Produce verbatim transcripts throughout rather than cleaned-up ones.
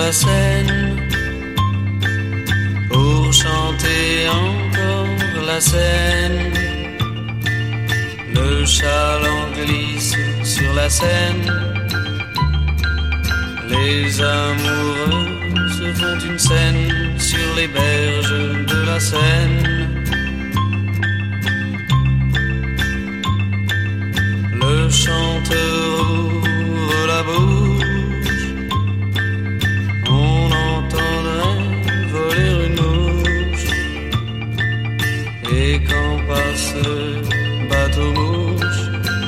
la scène pour chanter encore la scène. Le chaland glisse sur la Seine. Les amoureux se font une scène sur les berges de la Seine. Le chanteur ouvre la bouche, on entendrait voler une mouche. Et quand passe le bateau-mouche,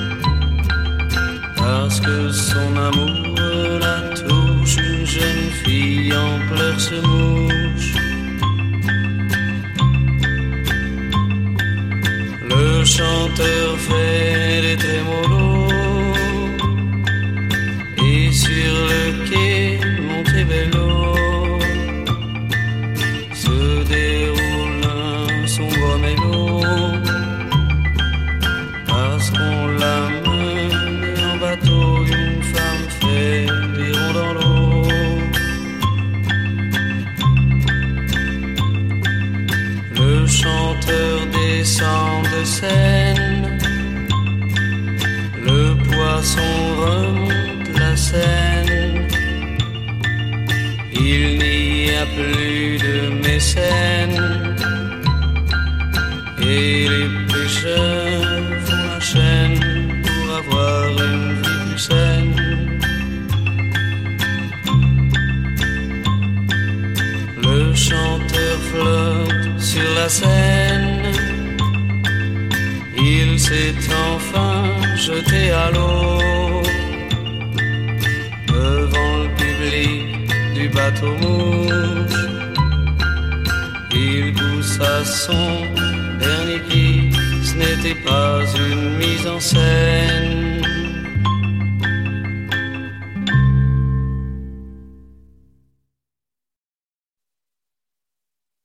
parce que son amour la touche, une jeune fille en pleurs se mouche. Le chanteur fait des trémolos et sur le quai Montebello se déroule un sombre mélo, parce qu'on l'a mené en bateau. Une femme fait des ronds dans l'eau. Le chanteur descend de scène, le poisson remonte la Seine. Il n'y a plus de mécènes et les pêcheurs font la chaîne pour avoir une vie plus saine. Le chanteur flotte sur la Seine, il s'est enfin jeté à l'eau devant le public du bateau-mouche. Il poussa son dernier cri, ce n'était pas une mise en scène.